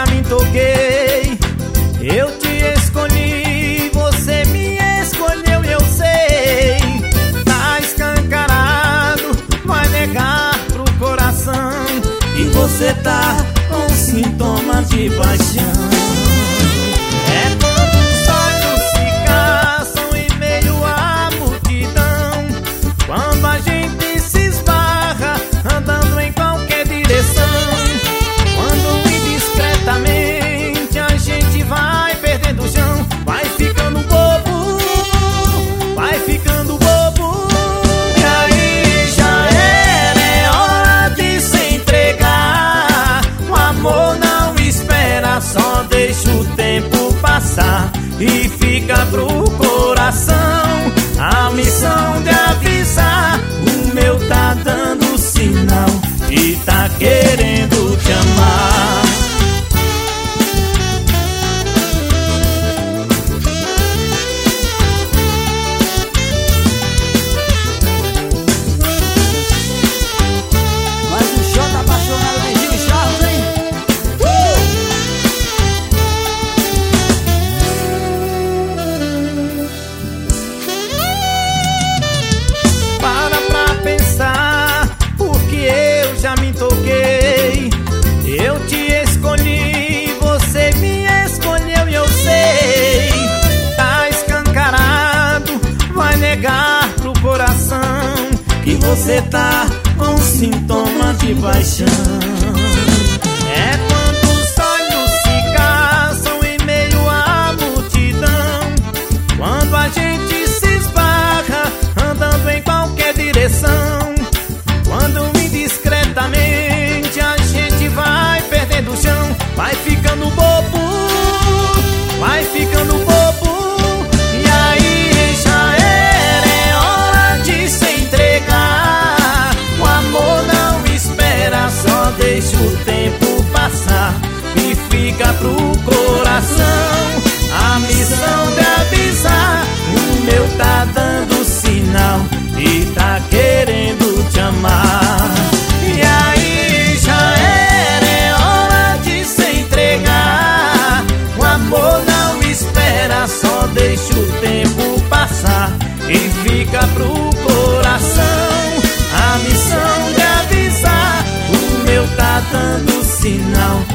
já me toquei. Eu te escolhi, você me escolheu, eu sei. Tá escancarado, vai negar pro coração que você tá com sintomas de paixão. É quando os olhos se caçam em meio à multidão, quando a gente se esbarra andando em qualquer direção, quando indiscretamente a gente vai perdendo o chão, vai ficando bobo, vai ficando bobo. E aí já era, é hora de se entregar. O amor não espera, só deixa o tempo passar e fica pro coração a missão de avisar. O meu tá dando sinal e tá querendo te amar. Mas o show tá apaixonado de Gil Charles, hein? Para pra pensar, porque eu já me toquei. Eu te escolhi, você me escolheu e eu sei. Tá escancarado, vai negar pro coração que você tá com sintomas de paixão. É quando os olhos se caçam em meio à multidão, quando a gente se esbarra andando em qualquer direção, quando indiscretamente a gente vai perdendo o chão, vai ficando bobo, vai ficando bobo. E aí já era, é hora de se entregar. O amor não espera, só deixa o tempo passar e fica pro coração a missão de avisar. O meu tá dando sinal e tá querendo te amar. E aí já era, é hora de se entregar. O amor não espera, só deixa o tempo passar e fica pro coração a missão de avisar. O meu tá dando sinal